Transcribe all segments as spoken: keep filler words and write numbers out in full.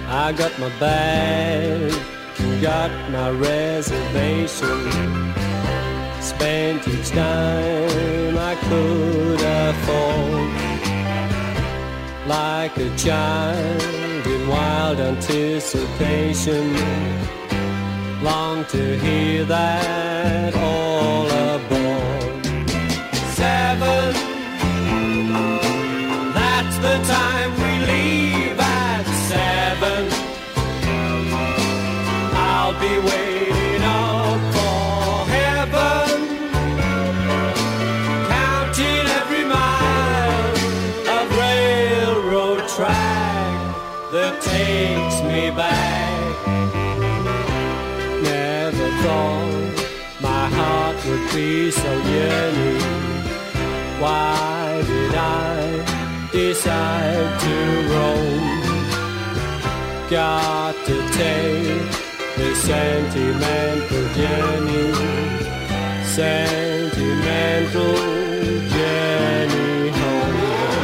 I got my bag, got my reservation, spent each dime I could afford, like a child in wild anticipation, long to hear that all aboard. Seven, that's the time we leave at seven. I'll be waiting up for heaven, counting every mile of railroad track that takes me back. Never thought my heart would be so yearning. Why did I decide to roam? Got to take the sentimental journey, sentimental journey home.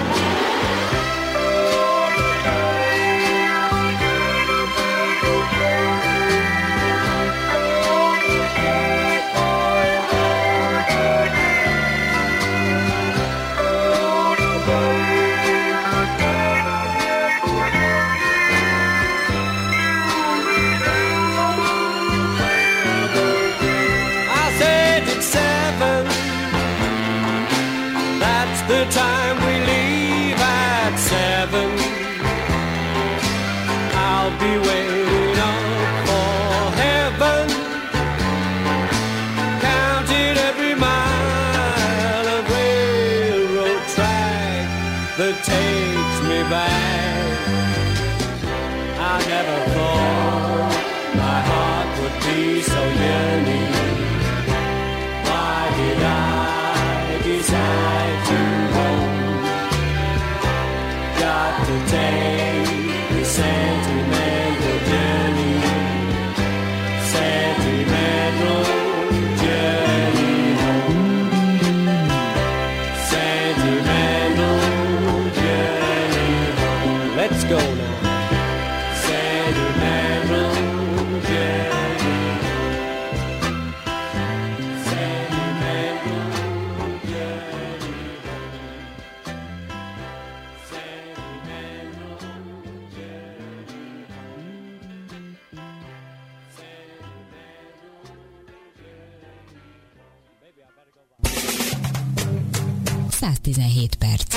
The time we leave at seven, I'll be waiting up for heaven, counting every mile of railroad track that takes me back. I never thought my heart would be so yearning. Why did I decide to to take the sentimental journey, sentimental journey home, sentimental journey home. Let's go now. Sentimental journey, sentimental journey. száz tizenhét perc.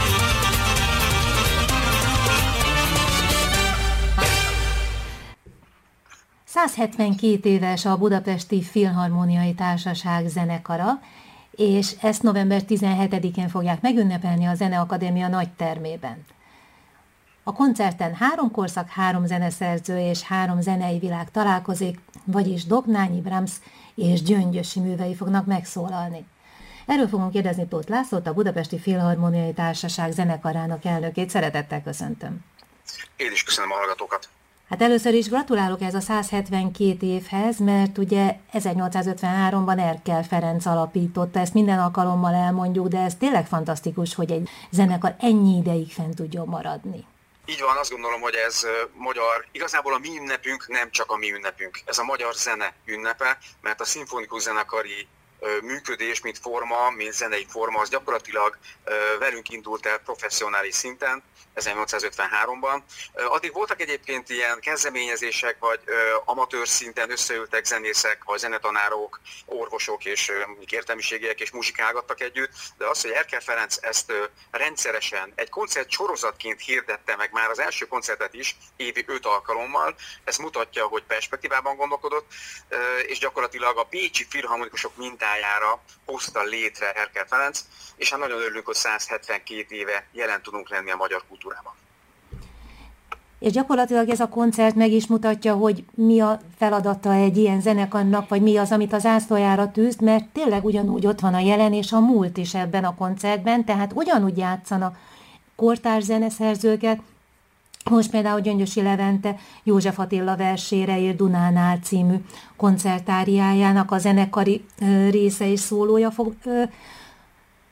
száz hetvenkét éves a Budapesti Filharmóniai Társaság zenekara, és ezt november tizenhetedikén fogják megünnepelni a Zeneakadémia nagytermében. A koncerten három korszak, három zeneszerző és három zenei világ találkozik, vagyis Dohnányi, Brahms és Gyöngyösi művei fognak megszólalni. Erről fogunk kérdezni Tóth Lászlót, a Budapesti Filharmóniai Társaság zenekarának elnökét. Szeretettel köszöntöm. Én is köszönöm a hallgatókat. Hát először is gratulálok ez a száz hetvenkét évhez, mert ugye ezernyolcszázötvenháromban Erkel Ferenc alapította, ezt minden alkalommal elmondjuk, de ez tényleg fantasztikus, hogy egy zenekar ennyi ideig fent tudjon maradni. Így van, azt gondolom, hogy ez magyar, igazából a mi ünnepünk nem csak a mi ünnepünk, ez a magyar zene ünnepe, mert a szimfonikus zenekari működés, mint forma, mint zenei forma, az gyakorlatilag velünk indult el professzionális szinten, ezernyolcszázötvenháromban. Addig voltak egyébként ilyen kezdeményezések, vagy amatőr szinten összeültek zenészek, vagy zenetanárok, orvosok és értelmiségiek és muzsikálgattak együtt, de az, hogy Erkel Ferenc ezt rendszeresen egy koncert sorozatként hirdette meg már az első koncertet is, évi öt alkalommal, ez mutatja, hogy perspektívában gondolkodott, és gyakorlatilag a bécsi filharmonikusok mintájára hozta létre Erkel Ferenc, és hát nagyon örülünk, hogy száz hetvenkét éve jelen tudunk lenni a magyar kultúrában. És gyakorlatilag ez a koncert meg is mutatja, hogy mi a feladata egy ilyen zenekarnak, vagy mi az, amit az zászlójára tűz, mert tényleg ugyanúgy ott van a jelen és a múlt is ebben a koncertben, tehát ugyanúgy játszanak kortárs zeneszerzőket. Most például Gyöngyösi Levente József Attila versére írt Dunánál című koncertáriájának a zenekari ö, része és szólója fog, ö,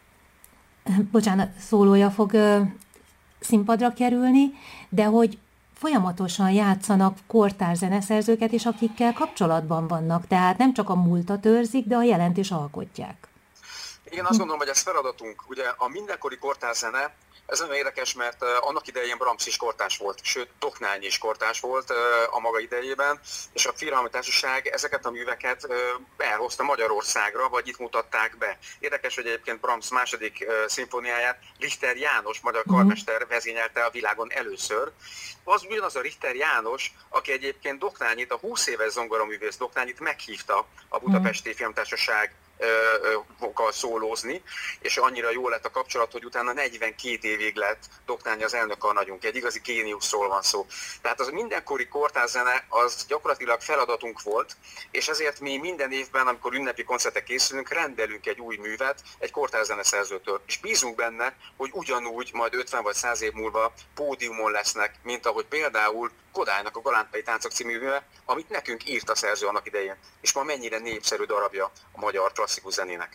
bocsánat, szólója fog ö, színpadra kerülni, de hogy folyamatosan játszanak kortárs zeneszerzőket, és akikkel kapcsolatban vannak, tehát nem csak a múltat őrzik, de a jelent is alkotják. Igen, azt gondolom, hogy ez feladatunk. Ugye a mindenkori kortárs zene, ez nagyon érdekes, mert annak idején Brahms is kortárs volt, sőt Dohnányi is kortárs volt a maga idejében, és a Filharmoniai Társaság ezeket a műveket elhozta Magyarországra, vagy itt mutatták be. Érdekes, hogy egyébként Brahms második szimfóniáját Richter János, magyar karmester vezényelte a világon először. Az ugyanaz a Richter János, aki egyébként Dohnányit, a húsz éves zongoraművész Dohnányit meghívta a Budapesti Filmtársaság vokkal szólózni, és annyira jó lett a kapcsolat, hogy utána negyvenkét évig lett Dohnányi az elnökarnagyunk. Egy igazi géniuszról van szó. Tehát az a mindenkori kortárs zene az gyakorlatilag feladatunk volt, és ezért mi minden évben, amikor ünnepi koncertek készülünk, rendelünk egy új művet egy kortárs zeneszerzőtől. És bízunk benne, hogy ugyanúgy majd ötven vagy száz év múlva pódiumon lesznek, mint ahogy például Kodálynak a Galántpai Táncok című műve, amit nekünk írt a szerző annak idején, és ma mennyire népszerű darabja a magyar klasszikus zenének.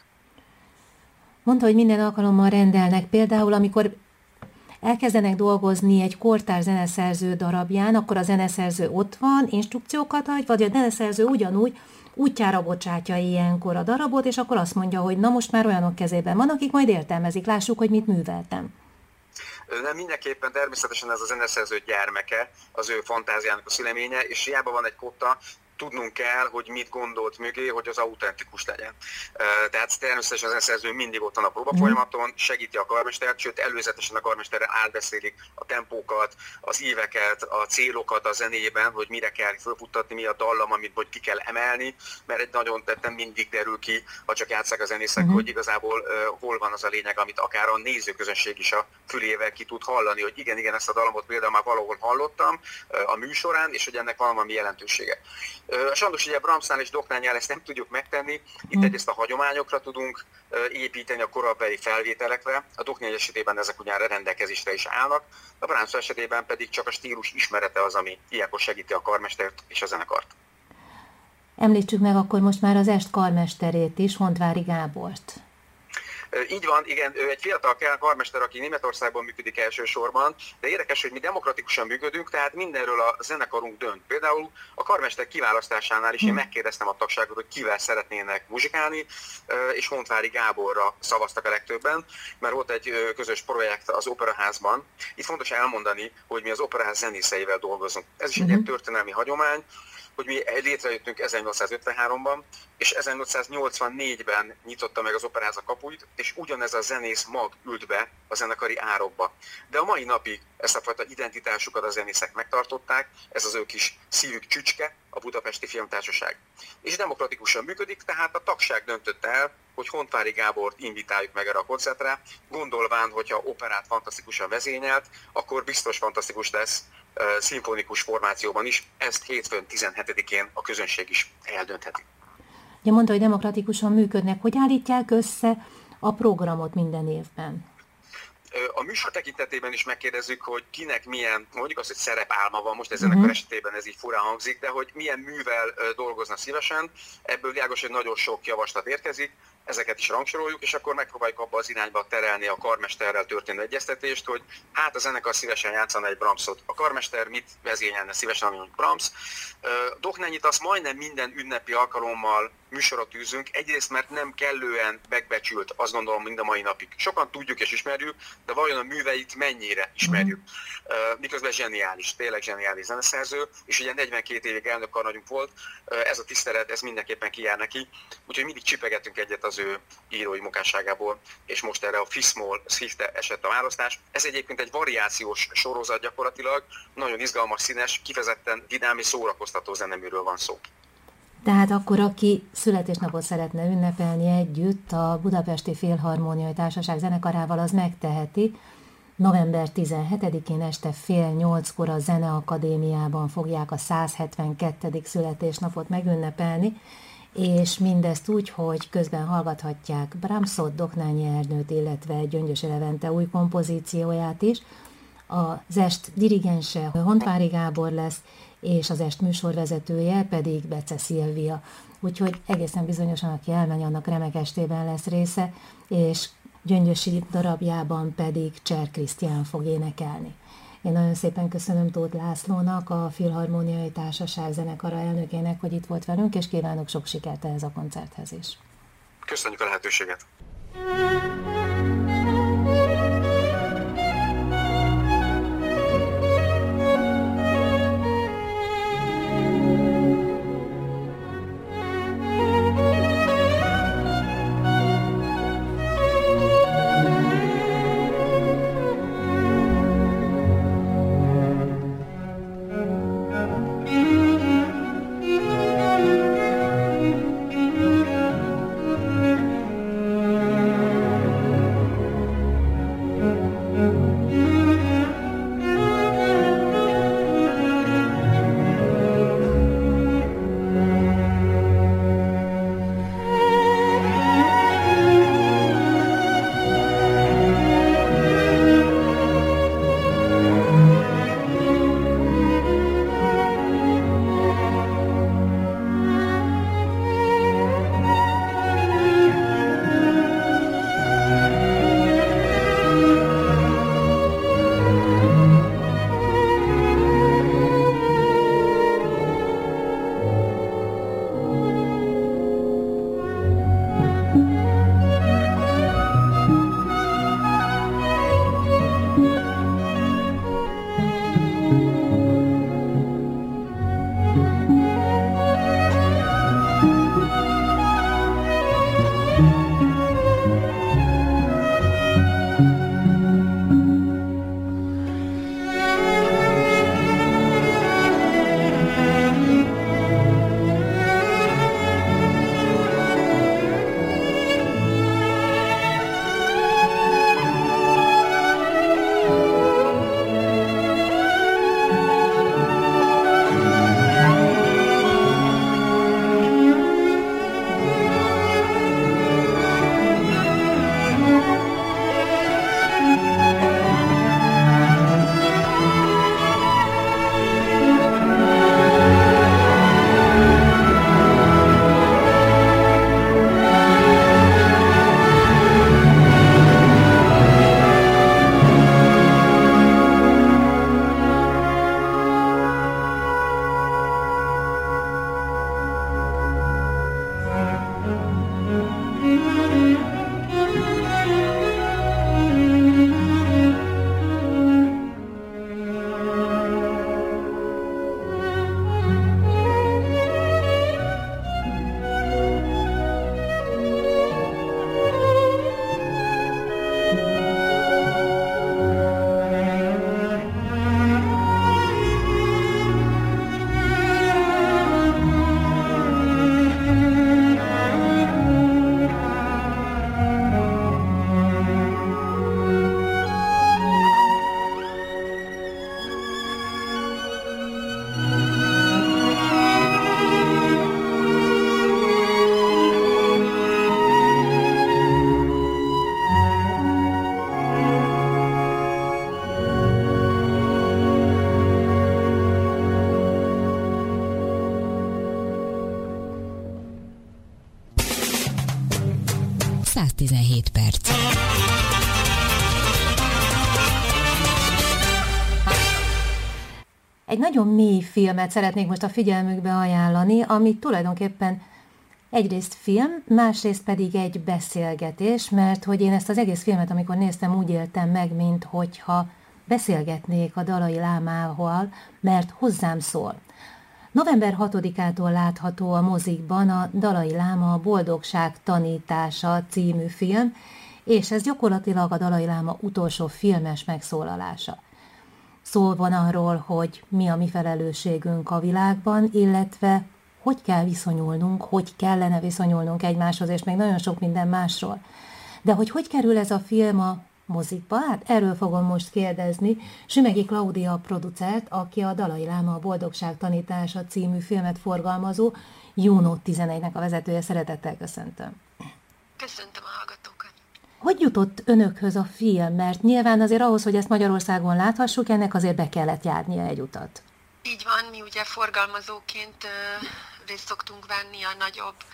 Mondta, hogy minden alkalommal rendelnek, például amikor elkezdenek dolgozni egy kortárs zeneszerző darabján, akkor a zeneszerző ott van, instrukciókat ad, vagy a zeneszerző ugyanúgy útjára bocsátja ilyenkor a darabot, és akkor azt mondja, hogy na most már olyanok kezében van, akik majd értelmezik, lássuk, hogy mit műveltem. Nem, mindenképpen természetesen ez a zeneszerző gyermeke, az ő fantáziának a szüleménye, és hiába van egy kotta, tudnunk kell, hogy mit gondolt mögé, hogy az autentikus legyen. Tehát természetesen a zeneszerző mindig ott van a próbafolyamaton, segíti a karmestert, sőt előzetesen a karmesterrel átbeszélik a tempókat, az íveket, a célokat a zenében, hogy mire kell fölputtatni, mi a dallam, amit hogy ki kell emelni, mert egy nagyon nem mindig derül ki, ha csak játsszák a zenészek, uh-huh. hogy igazából uh, hol van az a lényeg, amit akár a nézőközönség is a fülével ki tud hallani, hogy igen, igen, ezt a dallamot például már valahol hallottam uh, a műsorán, és hogy ennek van valami jelentősége. Sajnos ugye Brahmsnál és Dohnánynál ezt nem tudjuk megtenni, itt egyrészt a hagyományokra tudunk építeni, a korabeli felvételekre, a Dohnányi esetében ezek ugyan rendelkezésre is állnak, a Brahms esetében pedig csak a stílus ismerete az, ami ilyenkor segíti a karmestert és a zenekart. Említsük meg akkor most már az est karmesterét is, Hontváry Gábort. Így van, igen, ő egy fiatal karmester, aki Németországban működik elsősorban, de érdekes, hogy mi demokratikusan működünk, tehát mindenről a zenekarunk dönt. Például a karmester kiválasztásánál is én megkérdeztem a tagságot, hogy kivel szeretnének muzsikálni, és Hontváry Gáborra szavaztak a legtöbben, mert volt egy közös projekt az Operaházban. Itt fontos elmondani, hogy mi az Operaház zenészeivel dolgozunk. Ez is egy ilyen történelmi hagyomány, hogy mi létrejöttünk ezernyolcszázötvenháromban, és ezernyolcszáznyolcvannégyben nyitotta meg az Operaház a kapuit, és ugyanez a zenész mag ült be a zenekari árokba. De a mai napig ezt a fajta identitásukat a zenészek megtartották, ez az ő kis szívük csücske, a Budapesti Filmtársaság. És demokratikusan működik, tehát a tagság döntötte el, hogy Hontváry Gábort invitáljuk meg erre a koncertre, gondolván, hogyha operát fantasztikusan vezényelt, akkor biztos fantasztikus lesz szimfonikus formációban is, ezt hétfőn tizenhetedikén a közönség is eldöntheti. Ja, mondta, hogy demokratikusan működnek. Hogy állítják össze a programot minden évben? A műsor tekintetében is megkérdezzük, hogy kinek milyen, mondjuk azt, hogy szerepálma van, most ezen uh-huh. esetében ez így furán hangzik, de hogy milyen művel dolgozna szívesen, ebből világos, hogy nagyon sok javaslat érkezik, ezeket is rangsoroljuk, és akkor megpróbáljuk abba az irányba terelni a karmesterrel történő egyeztetést, hogy hát a zenekar szívesen játszana egy Brahmsot. A karmester mit vezényelne szívesen, ami Brahms. Dohnányit azt majdnem minden ünnepi alkalommal műsorot tűzünk, egyrészt mert nem kellően megbecsült, azt gondolom mind a mai napig. Sokan tudjuk és ismerjük, de vajon a műveit mennyire ismerjük. Miközben zseniális, tényleg zseniális zeneszerző, és ugye negyvenkét évig elnökkarnagyunk volt, ez a tisztelet, ez mindenképpen kijár neki, úgyhogy mindig csipegetünk egyet az ő írói munkásságából, és most erre a Fiszmol Szifte esett a választás. Ez egyébként egy variációs sorozat gyakorlatilag, nagyon izgalmas, színes, kifejezetten vidám és szórakoztató zeneműről van szó. Tehát akkor, aki születésnapot szeretne ünnepelni együtt a Budapesti Filharmoniai Társaság zenekarával, az megteheti. november tizenhetedikén este fél nyolckor a Zeneakadémiában fogják a száz hetvenkettedik születésnapot megünnepelni, és mindezt úgy, hogy közben hallgathatják Brahmsot, Dohnányi Ernőt, illetve Gyöngyösi Levente új kompozícióját is. Az est dirigense Hontváry Gábor lesz, és az est műsorvezetője pedig Bece Szilvia. Úgyhogy egészen bizonyosan, aki elmegy, annak remek estében lesz része, és Gyöngyösi darabjában pedig Cser Krisztián fog énekelni. Én nagyon szépen köszönöm Tóth Lászlónak, a Filharmóniai Társaság zenekara elnökének, hogy itt volt velünk, és kívánok sok sikert ehhez a koncerthez is. Köszönjük a lehetőséget! száz tizenhét perc. Egy nagyon mély filmet szeretnék most a figyelmükbe ajánlani, ami tulajdonképpen egyrészt film, másrészt pedig egy beszélgetés, mert hogy én ezt az egész filmet, amikor néztem, úgy éltem meg, mint hogyha beszélgetnék a Dalai Lámával, mert hozzám szól. november hatodikától látható a mozikban a Dalai Láma a Boldogság tanítása című film, és ez gyakorlatilag a Dalai Láma utolsó filmes megszólalása. Szó van arról, hogy mi a mi felelősségünk a világban, illetve hogy kell viszonyulnunk, hogy kellene viszonyulnunk egymáshoz, és még nagyon sok minden másról. De hogy hogy kerül ez a film a mozikba? Hát erről fogom most kérdezni Sümegi Klaudia producert, aki a Dalai Láma a Boldogság tanítása című filmet forgalmazó Juno tizenegynek a vezetője. Szeretettel köszöntöm. Köszöntöm a hallgatókat. Hogy jutott önökhöz a film? Mert nyilván azért ahhoz, hogy ezt Magyarországon láthassuk, ennek azért be kellett járnia egy utat. Így van, mi ugye forgalmazóként részt szoktunk venni a nagyobb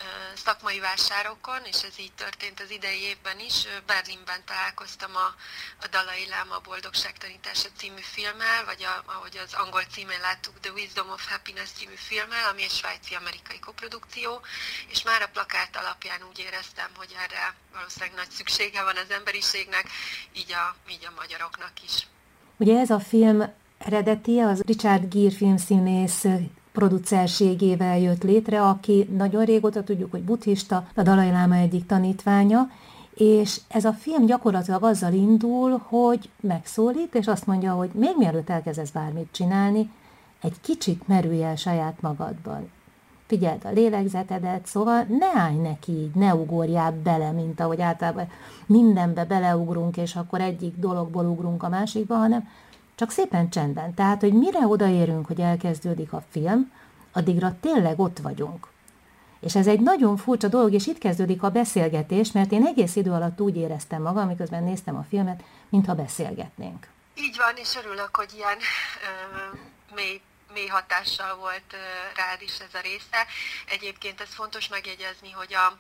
szakmai vásárokon, és ez így történt az idei évben is. Berlinben találkoztam a, a Dalai Láma Boldogságtanítása című filmmel, vagy a, ahogy az angol címén láttuk, The Wisdom of Happiness című filmmel, ami egy svájci-amerikai koprodukció, és már a plakát alapján úgy éreztem, hogy erre valószínűleg nagy szüksége van az emberiségnek, így a, így a magyaroknak is. Ugye ez a film eredeti, az Richard Gere filmszínész producerségével jött létre, aki nagyon régóta tudjuk, hogy buddhista, a Dalai Láma egyik tanítványa, és ez a film gyakorlatilag azzal indul, hogy megszólít, és azt mondja, hogy még mielőtt elkezdesz bármit csinálni, egy kicsit merülj el saját magadban. Figyeld a lélegzetedet, szóval ne állj neki így, ne ugorjál bele, mint ahogy általában mindenbe beleugrunk, és akkor egyik dologból ugrunk a másikba, hanem csak szépen csendben. Tehát, hogy mire odaérünk, hogy elkezdődik a film, addigra tényleg ott vagyunk. És ez egy nagyon furcsa dolog, és itt kezdődik a beszélgetés, mert én egész idő alatt úgy éreztem magam, miközben néztem a filmet, mintha beszélgetnénk. Így van, és örülök, hogy ilyen ö, mély, mély hatással volt ö, rád is ez a része. Egyébként ez fontos megjegyezni, hogy a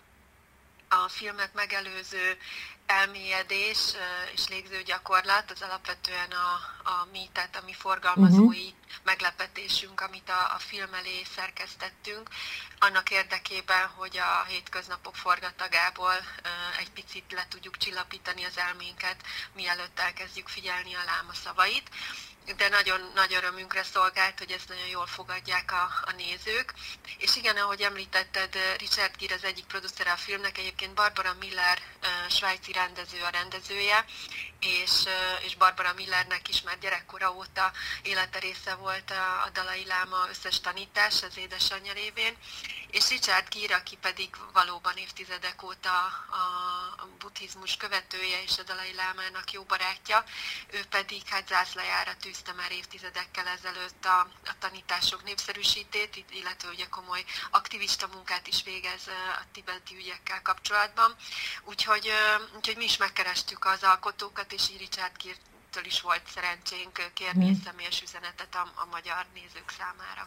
a filmet megelőző elmélyedés és légzőgyakorlat az alapvetően a, a mi, tehát a mi forgalmazói uh-huh. meglepetésünk, amit a, a film elé szerkesztettünk, annak érdekében, hogy a hétköznapok forgatagából egy picit le tudjuk csillapítani az elménket, mielőtt elkezdjük figyelni a láma szavait. De nagyon nagy örömünkre szolgált, hogy ezt nagyon jól fogadják a, a nézők. És igen, ahogy említetted, Richard Gere az egyik producere a filmnek, egyébként Barbara Miller, svájci rendező a rendezője, és, és Barbara Millernek is már gyerekkora óta élete része volt a, a Dalai Láma összes tanítás az édesanyja révén, és Richard Gere, aki pedig valóban évtizedek óta a, a buddhizmus követője és a Dalai Lámának jó barátja, ő pedig hát zászlajára tűzte már évtizedekkel ezelőtt a, a tanítások népszerűsítét, illetve ugye komoly aktivista munkát is végez a tibeti ügyekkel kapcsolatban. Úgyhogy, úgyhogy mi is megkerestük az alkotókat, és így Richard Gere-től is volt szerencsénk kérni egy személyes üzenetet a, a magyar nézők számára.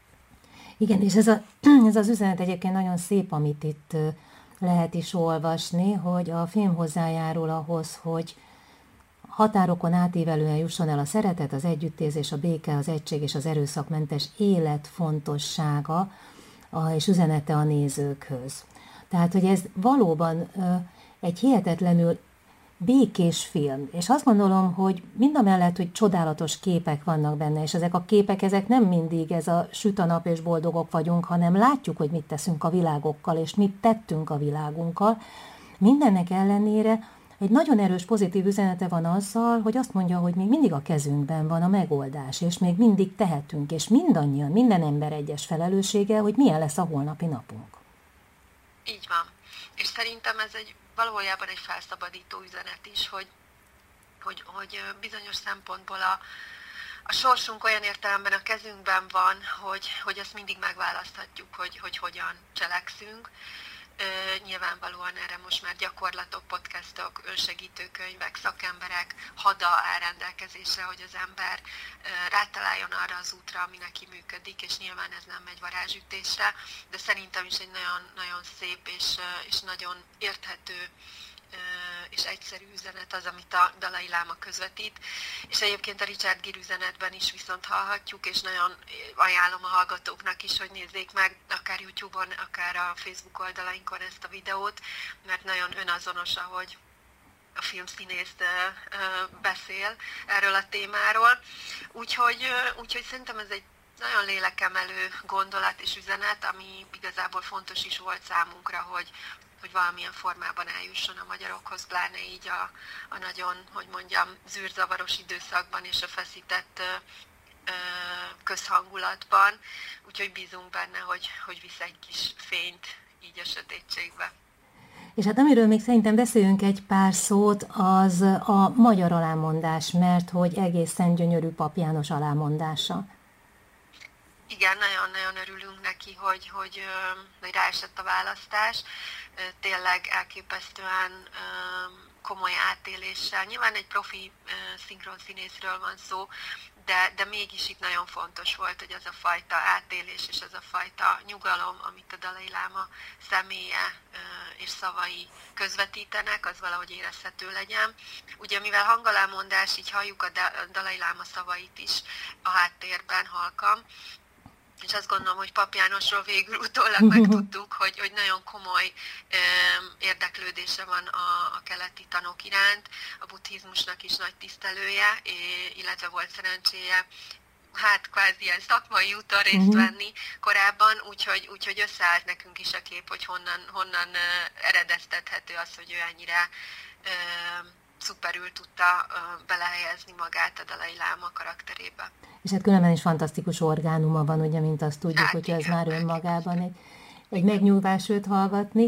Igen, és ez, a, ez az üzenet egyébként nagyon szép, amit itt lehet is olvasni, hogy a film hozzájárul ahhoz, hogy határokon átívelően jusson el a szeretet, az együttérzés, a béke, az egység és az erőszakmentes élet fontossága és üzenete a nézőkhöz. Tehát, hogy ez valóban egy hihetetlenül békés film, és azt gondolom, hogy mindamellett, hogy csodálatos képek vannak benne, és ezek a képek, ezek nem mindig ez a süt a nap és boldogok vagyunk, hanem látjuk, hogy mit teszünk a világokkal, és mit tettünk a világunkkal. Mindennek ellenére egy nagyon erős pozitív üzenete van azzal, hogy azt mondja, hogy még mindig a kezünkben van a megoldás, és még mindig tehetünk, és mindannyian, minden ember egyes felelőssége, hogy milyen lesz a holnapi napunk. Így van. És szerintem ez egy valójában egy felszabadító üzenet is, hogy, hogy, hogy bizonyos szempontból a, a sorsunk olyan értelemben a kezünkben van, hogy, hogy ezt mindig megválaszthatjuk, hogy, hogy hogyan cselekszünk. Nyilvánvalóan erre most már gyakorlatok, podcastok, önsegítőkönyvek, szakemberek hada áll rendelkezésre, hogy az ember rátaláljon arra az útra, ami neki működik, és nyilván ez nem megy varázsütésre, de szerintem is egy nagyon, nagyon szép és, és nagyon érthető és egyszerű üzenet az, amit a Dalai Láma közvetít. És egyébként a Richard Gere üzenetben is viszont hallhatjuk, és nagyon ajánlom a hallgatóknak is, hogy nézzék meg akár YouTube-on, akár a Facebook oldalainkon ezt a videót, mert nagyon önazonos, ahogy a filmszínész beszél erről a témáról. Úgyhogy, úgyhogy szerintem ez egy nagyon lélekemelő gondolat és üzenet, ami igazából fontos is volt számunkra, hogy hogy valamilyen formában eljusson a magyarokhoz, pláne így a, a nagyon, hogy mondjam, zűrzavaros időszakban és a feszített ö, ö, közhangulatban. Úgyhogy bízunk benne, hogy, hogy visz egy kis fényt így a sötétségbe. És hát amiről még szerintem beszéljünk egy pár szót, az a magyar alámondás, mert hogy egészen gyönyörű Pap János alámondása. Igen, nagyon-nagyon örülünk neki, hogy, hogy, hogy ráesett a választás. Tényleg elképesztően komoly átéléssel. Nyilván egy profi szinkronszínészről van szó, de, de mégis itt nagyon fontos volt, hogy az a fajta átélés és az a fajta nyugalom, amit a Dalai Láma személye és szavai közvetítenek, az valahogy érezhető legyen. Ugye mivel hangalámondás, így halljuk a Dalai Láma szavait is a háttérben halkan, és azt gondolom, hogy Pap Jánosról végül utólag megtudtuk, hogy, hogy nagyon komoly ö, érdeklődése van a, a keleti tanok iránt, a buddhizmusnak is nagy tisztelője, é, illetve volt szerencséje hát kvázi ilyen szakmai úton részt venni korábban, úgyhogy, úgyhogy összeállt nekünk is a kép, hogy honnan, honnan ö, eredeztethető az, hogy ő ennyire ö, szuperül tudta ö, belehelyezni magát a Dalai Láma karakterébe. És hát különben is fantasztikus orgánuma van, ugye, mint azt tudjuk, hát, hogy igen, ez már önmagában egy, egy megnyugvás őt hallgatni.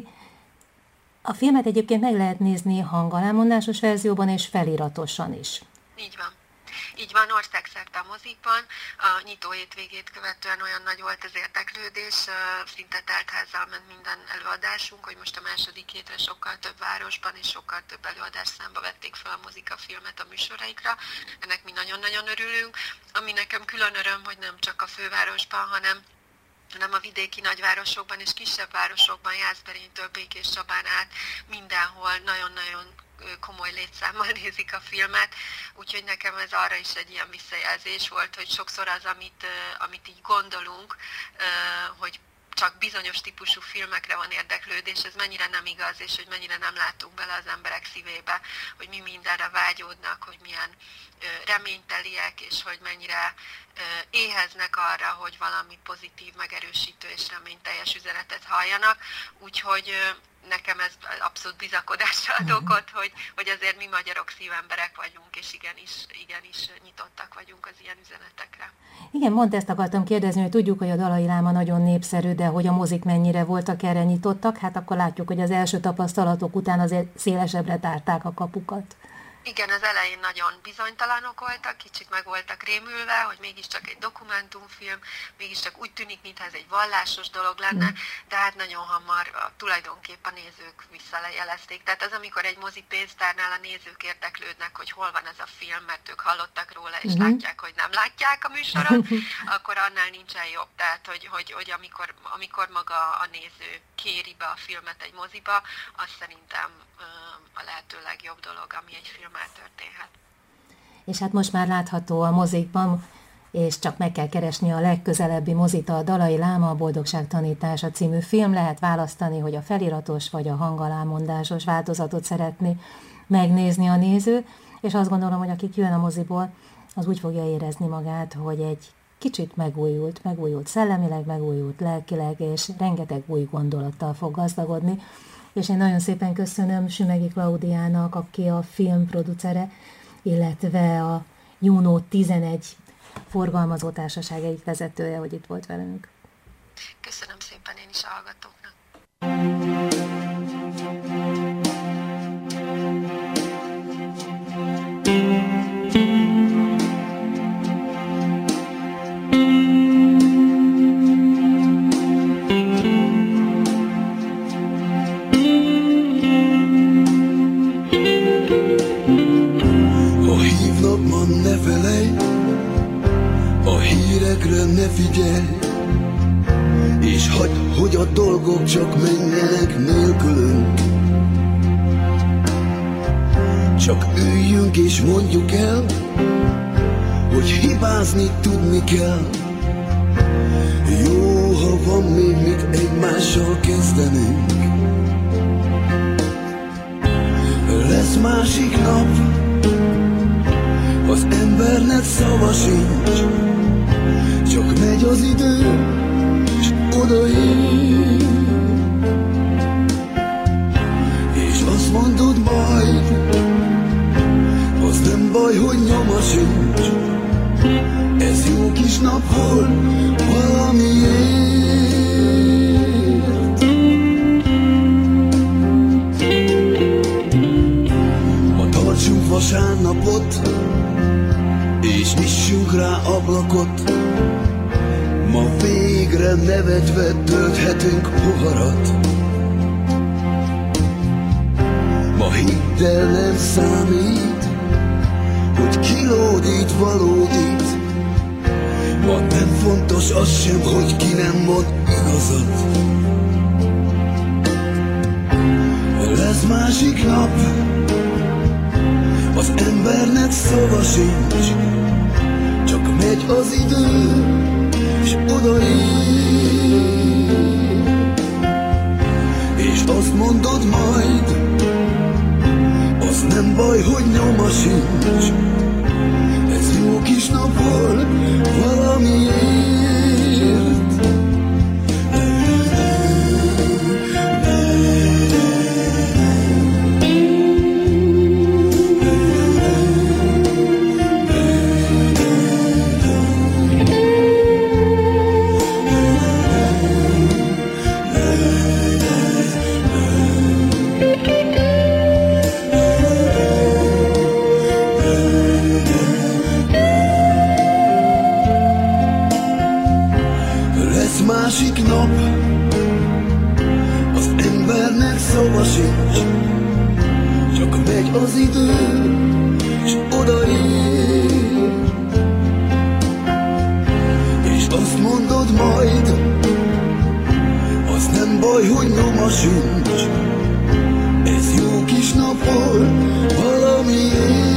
A filmet egyébként meg lehet nézni hangalámondásos verzióban és feliratosan is. Így van. Így van, országszerte a mozikban. A nyitó hétvégét követően olyan nagy volt az érdeklődés, szinte teltházzal ment minden előadásunk, hogy most a második hétre sokkal több városban és sokkal több előadás számba vették fel a mozikafilmet a műsoraikra. Ennek mi nagyon-nagyon örülünk. Ami nekem külön öröm, hogy nem csak a fővárosban, hanem hanem a vidéki nagyvárosokban és kisebb városokban, Jászberénytől Békés Csabán át mindenhol nagyon-nagyon komoly létszámmal nézik a filmet, úgyhogy nekem ez arra is egy ilyen visszajelzés volt, hogy sokszor az, amit, amit így gondolunk, hogy csak bizonyos típusú filmekre van érdeklődés, ez mennyire nem igaz, és hogy mennyire nem látunk bele az emberek szívébe, hogy mi mindenre vágyódnak, hogy milyen reményteliek, és hogy mennyire éheznek arra, hogy valami pozitív, megerősítő és reményteljes üzenetet halljanak. Úgyhogy nekem ez abszolút bizakodásra ad okot, hogy, hogy azért mi magyarok szívemberek vagyunk, és igenis, igenis nyitottak vagyunk az ilyen üzenetekre. Igen, mondd, ezt akartam kérdezni, hogy tudjuk, hogy a Dalai Láma nagyon népszerű, de hogy a mozik mennyire voltak erre nyitottak, hát akkor látjuk, hogy az első tapasztalatok után azért szélesebbre tárták a kapukat. Igen, az elején nagyon bizonytalanok voltak, kicsit meg voltak rémülve, hogy mégiscsak egy dokumentumfilm, mégiscsak úgy tűnik, mintha ez egy vallásos dolog lenne, de hát nagyon hamar tulajdonképp a nézők visszajelezték. Tehát az, amikor egy mozi pénztárnál a nézők érdeklődnek, hogy hol van ez a film, mert ők hallottak róla, és uh-huh. látják, hogy nem látják a műsoron, akkor annál nincsen jobb. Tehát, hogy, hogy, hogy amikor, amikor maga a néző kéri be a filmet egy moziba, az szerintem a lehető legjobb dolog, ami egy filmmel történhet. És hát most már látható a mozikban, és csak meg kell keresni a legközelebbi mozit, a Dalai Láma, a Boldogság tanítása című film. Lehet választani, hogy a feliratos vagy a hangalámondásos változatot szeretné megnézni a néző, és azt gondolom, hogy aki jön a moziból, az úgy fogja érezni magát, hogy egy kicsit megújult, megújult szellemileg, megújult lelkileg, és rengeteg új gondolattal fog gazdagodni. És én nagyon szépen köszönöm Sümegi Klaudiának, aki a filmproducere, illetve a Juno tizenegy forgalmazó társaság egyik vezetője, hogy itt volt velünk. Köszönöm szépen én is a hallgatóknak. Ne felejj, a hírekre ne figyelj, és hagyd, hogy a dolgok csak menjenek nélkülünk. Csak üljünk és mondjuk el, hogy hibázni tudni kell. Jó, ha van még mit egymással kezdenünk. Lesz másik nap, az embernek szava sincs, csak megy az idő, és odaér. És azt mondod majd, az nem baj, hogy nyoma sincs. Ez jó kis nap volt valamiért. Ma tartsunk vasárnapot, és nyissunk rá ablakot. Ma végre nevetve tölthetünk poharat. Ma Ha hidd el nem számít, hogy kilódít valódít, vagy nem fontos az sem, hogy ki nem mond igazat. Lesz másik nap, az embernek szava sincs, csak megy az idő, és odaír. És azt mondod majd, az nem baj, hogy nyoma sincs, ez jó kis nap volt valamiért. Másik nap, az embernek szava sincs, csak megy az idő, és odaér. És azt mondod majd, az nem baj, hogy nyoma sincs, ez jó kis nap volt valamiért.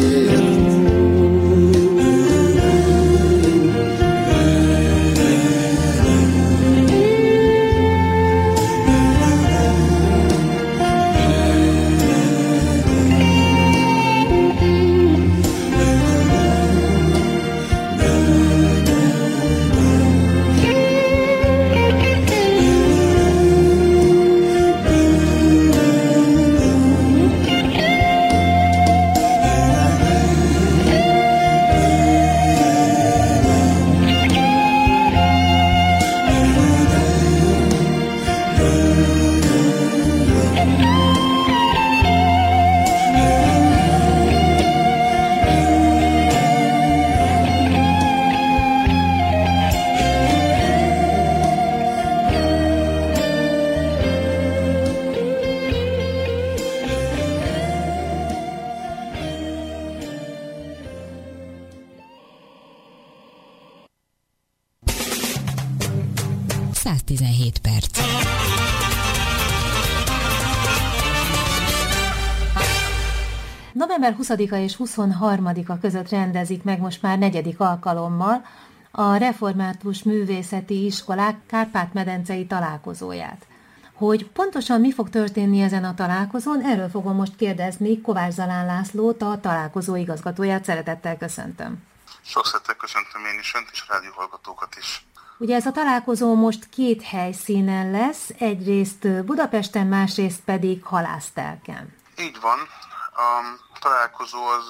száz tizenhét perc. november huszadika és huszonharmadika között rendezik meg most már negyedik alkalommal a Református Művészeti Iskolák Kárpát-medencei találkozóját. Hogy pontosan mi fog történni ezen a találkozón, erről fogom most kérdezni Kovács Zalán Lászlót, a találkozó igazgatóját. Szeretettel köszöntöm. Sok szeretettel köszöntöm én is önt és a rádióhallgatókat is. Ugye ez a találkozó most két helyszínen lesz, egyrészt Budapesten, másrészt pedig Halásztelken. Így van. A találkozó az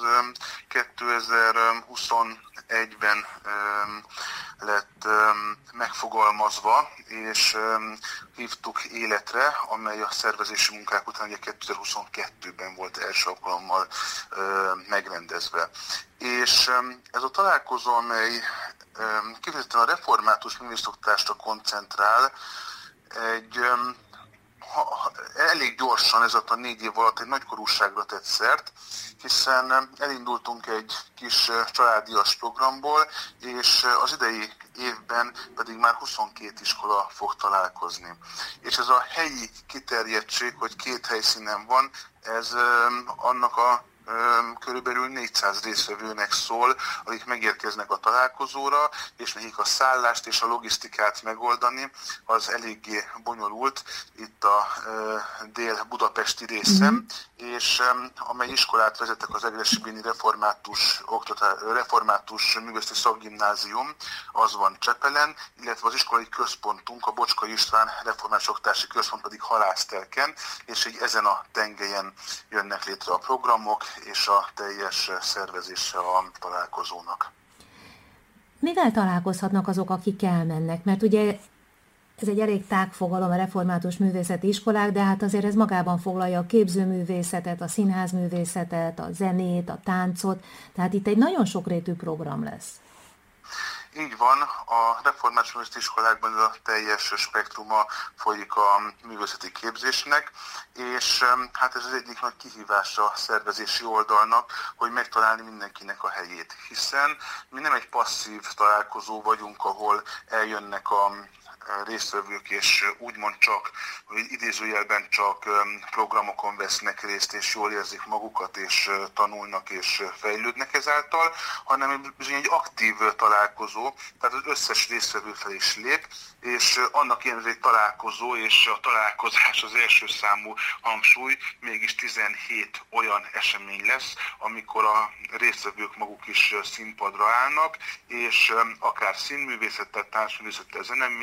kétezer-huszonegyben lett megfogalmazva, és hívtuk életre, amely a szervezési munkák után ugye kétezer-huszonkettőben volt első alkalommal megrendezve. És ez a találkozó, amely kifejezetten a református művészoktatásra koncentrál, egy Ha, ha, elég gyorsan ez a négy év alatt egy nagykorúságra tett szert, hiszen elindultunk egy kis családias programból, és az idei évben pedig már huszonkét iskola fog találkozni. És ez a helyi kiterjedtség, hogy két helyszínen van, ez annak a körülbelül négyszáz résztvevőnek szól, akik megérkeznek a találkozóra, és nekik a szállást és a logisztikát megoldani, az eléggé bonyolult itt a dél-budapesti részen, mm-hmm. és amely iskolát vezetek az Egressy-Béni Református, Református Művészeti Szakgimnázium, az van Csepelen, illetve az iskolai központunk, a Bocskai István Református Oktatási Központ pedig Halásztelken, és így ezen a tengelyen jönnek létre a programok, és a teljes szervezése a találkozónak. Mivel találkozhatnak azok, akik elmennek? Mert ugye ez egy elég tág fogalom, a református művészeti iskolák, de hát azért ez magában foglalja a képzőművészetet, a színházművészetet, a zenét, a táncot, tehát itt egy nagyon sokrétű program lesz. Így van, a református művészeti iskolákban a teljes spektruma folyik a művészeti képzésnek, és hát ez az egyik nagy kihívása a szervezési oldalnak, hogy megtalálni mindenkinek a helyét, hiszen mi nem egy passzív találkozó vagyunk, ahol eljönnek a résztvevők, és úgymond csak, idézőjelben csak programokon vesznek részt, és jól érzik magukat, és tanulnak, és fejlődnek ezáltal, hanem bizony egy aktív találkozó, tehát az összes résztvevő fel is lép, és annak ilyen egy találkozó, és a találkozás az első számú hangsúly, mégis tizenhét olyan esemény lesz, amikor a résztvevők maguk is színpadra állnak, és akár színművészettel, társművészettel, zeneművészettel,